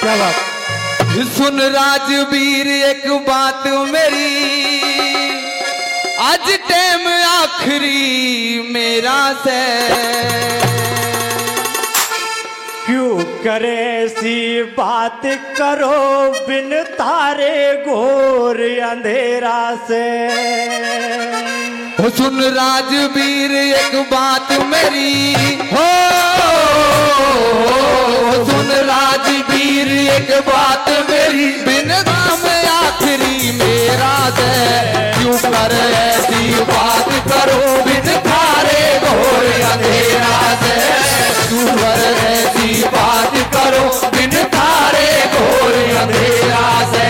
क्या बात। सुन राजवीर एक बात मेरी, आज टाइम आखिरी मेरा से। क्यों करे सी बात करो बिन तारे घोर अंधेरा से। सुन राजवीर एक बात मेरी, हो सुन राजवीर एक बात मेरी, बिन दाम आखिरी मेरा से। क्यों कर ऐसी बात करो बिन तारे घोर अंधेरा से। क्यों कर ऐसी बात करो बिन तारे घोर अंधेरा से।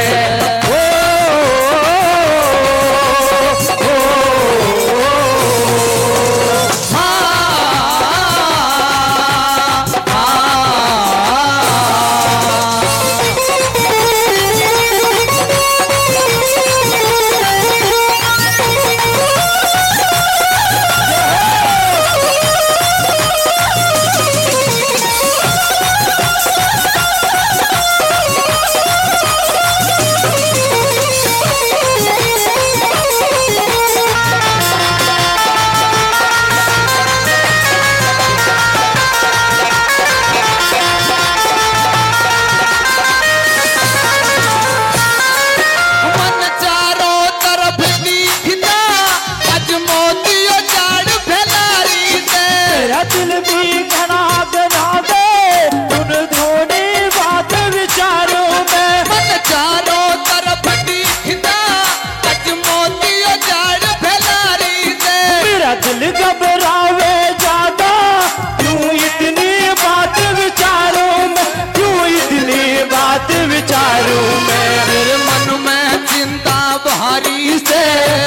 दिल भी घना बना दे उन धोनी बात विचारों में। मन चारों तरफ दिखता आज मोतियों झाड़ फैलारी से। मेरा दिल घबरावे ज्यादा क्यों इतनी बात विचारों में, क्यों इतनी बात विचारों में। मेरे मन में चिंता भारी से,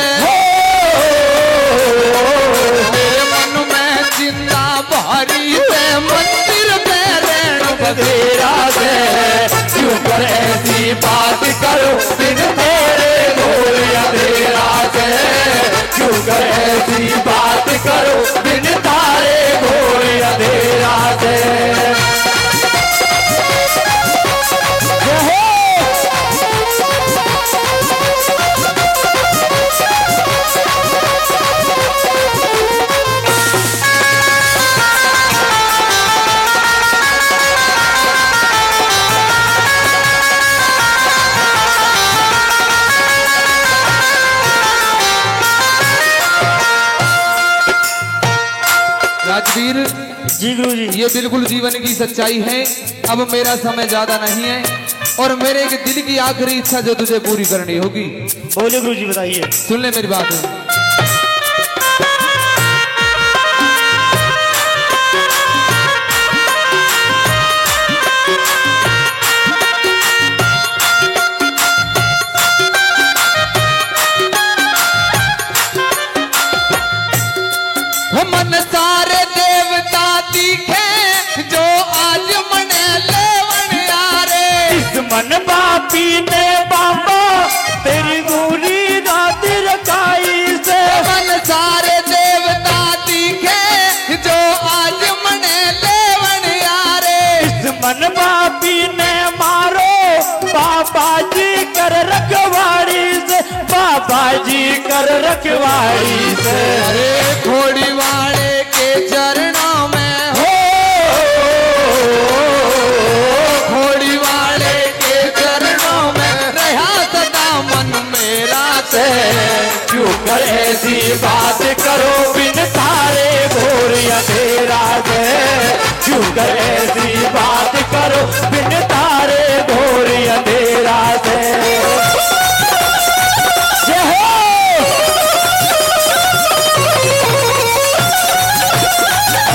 भारी से मंदिर में रैन बसेरा से। क्यों कर ऐसी बात करो बिन तेरे घोर अंधेरा से। क्यों कर ऐसी बात करो बिन तारे घोर अंधेरा से। राजवीर जी गुरु जी, ये बिल्कुल जीवन की सच्चाई है। अब मेरा समय ज्यादा नहीं है और मेरे एक दिल की आखिरी इच्छा जो तुझे पूरी करनी होगी। बोले गुरु जी बताइए। सुन ले मेरी बात। मन सारे देवता दिखे जो आज मन लेवन आरे। इस मन बापी ने बाबा तेरी दूरी रात रखाई से। मन सारे देवता दिखे जो आज मन लेवन आरे। इस मन बापी ने मारो बाबा जी कर रखवाड़ी से, बाबा जी कर रखवाड़ी से। अरे घोड़ी वाले के चरणों में हो, घोड़ी वाले के चरणों में रहा सदा मन मेरा से। क्यों कर ऐसी बात करो बिन तारे घोर अंधेरा से। क्यों कर ऐसी बात करो बिन तारे घोर अंधेरा से। जय हो।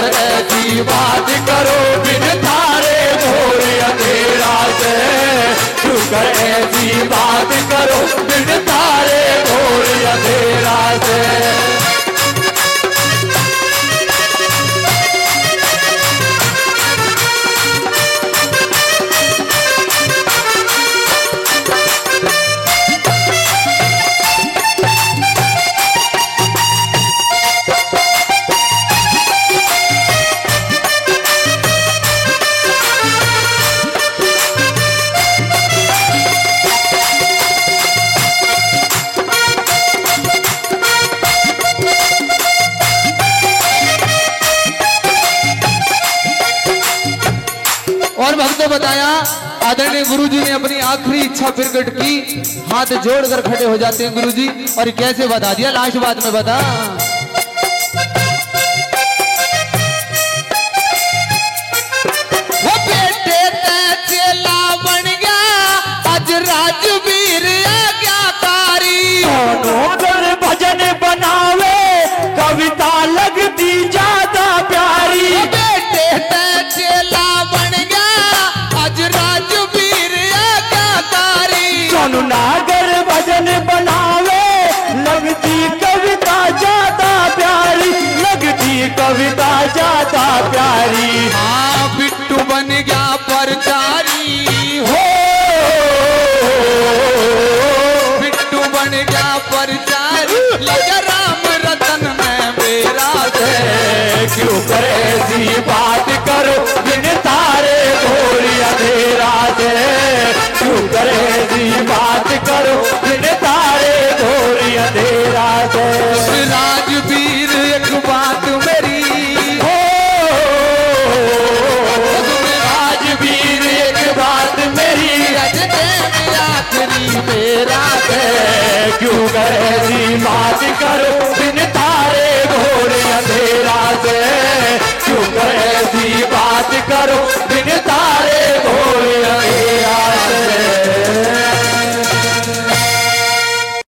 ऐसी बात करो बिन तारे घोर अंधेरा से, क्यों कर ऐसी बात करो बिन तारे घोर अंधेरा से। और भक्तों बताया आदरणीय गुरुजी ने अपनी आखिरी इच्छा प्रकट की, हाथ जोड़कर खड़े हो जाते हैं गुरुजी, और कैसे बता दिया लास्ट बात में बता। वो बेटे चेला बन गया आज राजवीर आज्ञाकारी, दोनों भजन बनावे कविता लगती ज्यादा प्यारी। बेटे चेला बन गया आज राजवीर आज्ञाकारी, सोनू नागर भजन बनावे लगती कविता ज्यादा प्यारी, लगती कविता ज्यादा प्यारी। हाँ बिट्टू बन गया परचारी हो बिट्टू बन गया परचारी, लगा राम रतन में मेरा है। क्यों कर ऐसी बात करो बिन तारे घोर अंधेरा से, क्यों कर ऐसी बात करो बिन तारे घोर अंधेरा से। राजवीर एक बात मेरी हो राजवीर एक बात मेरी, आखिरी मेरा है। क्यों कर ऐसी बात करो बिन तारे घोर अंधेरा से, क्यों कर ऐसी बात करो बिन